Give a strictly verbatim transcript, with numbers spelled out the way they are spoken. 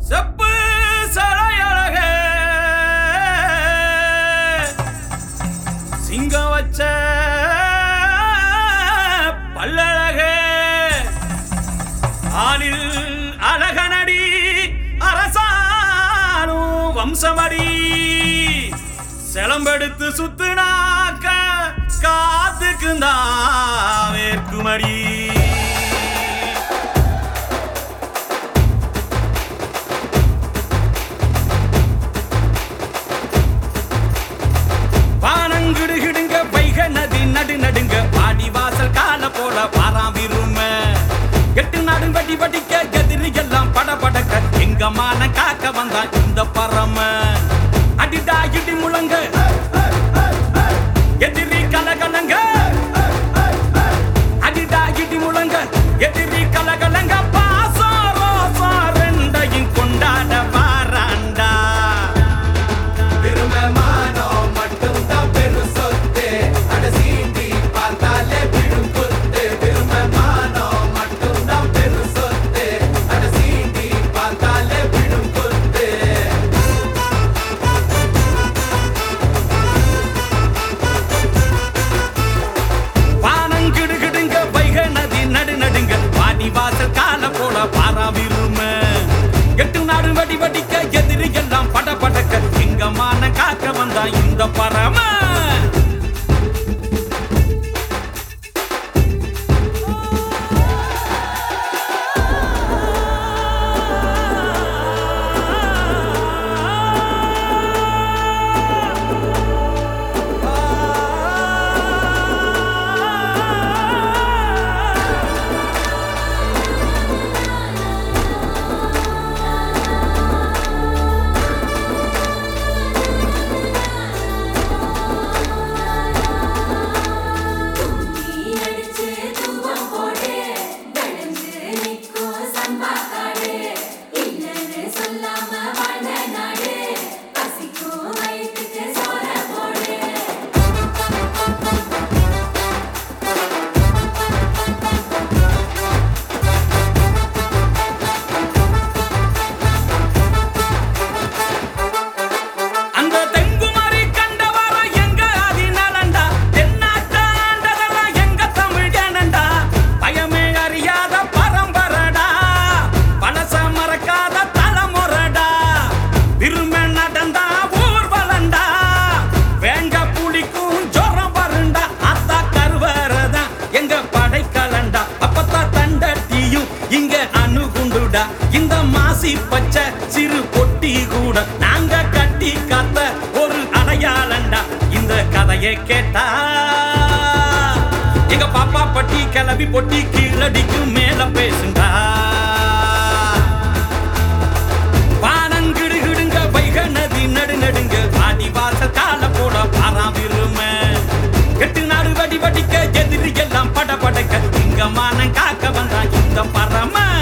செப்பு சடையழக சிங்கம் வச்ச பல்லழக ஆளில் அழகனடி அரசானும் வம்சமடி செலம்பெடுத்து சுத்துனாக்க காத்துக்குந்தா வேர்க்குமடி வானங்கிடுகிடுங்க வைக நதி நடு நடுங்க பாடி வாசல் கால போல பாராவிரும எட்டு நாடு வட்டி வட்டிக்க எதிரி எல்லாம் பட படக்க எங்க மான காக்க வந்தா இந்த பரம அடிடா இடி முழங்க எதிரி கலகலங்க அடிடா இடி முழங்க எதிரி கலகலங்க பாசோ ரோசோ ரெண்டையும் கொண்டாட வாராண்டா திரும்ப மானோ மட்டும் தான் பெரு சொத்து அட சீண்டி பார்த்தாலே விழும் குத்து திரும்ப மானோ மட்டும் தான் பெரு சொத்து அட சீண்டி பார்த்தாலே விழும் குத்து வானங்கிடுகிடுங்க வைக நதி நடு நடுங்க பாடி வாசல் கால போல பாராவிரும எட்டு நாடு வடி வடிக்க எதிரி எல்லாம் பட படக்க எங்க மான காக்க வந்தா இந்த பரம இந்த மாசி பச்சை சிறு பொட்டி கூட நாங்க கட்டி காத்த ஒரு அடையாளண்டா இந்த கதையை கேட்டா எங்க பாப்பா பட்டி கிளவி பொட்டி கீழடிக்கு மேல பேசுண்டா வானங்கிடுகிடுங்க வைக நதி நடு நடுங்க பாடி வாசல் கால போட பாராவிரும எட்டு நாடு வடி வடிக்க எதிரி எல்லாம் பட படக்க இங்க மானம் காக்க வந்தா இந்த பரம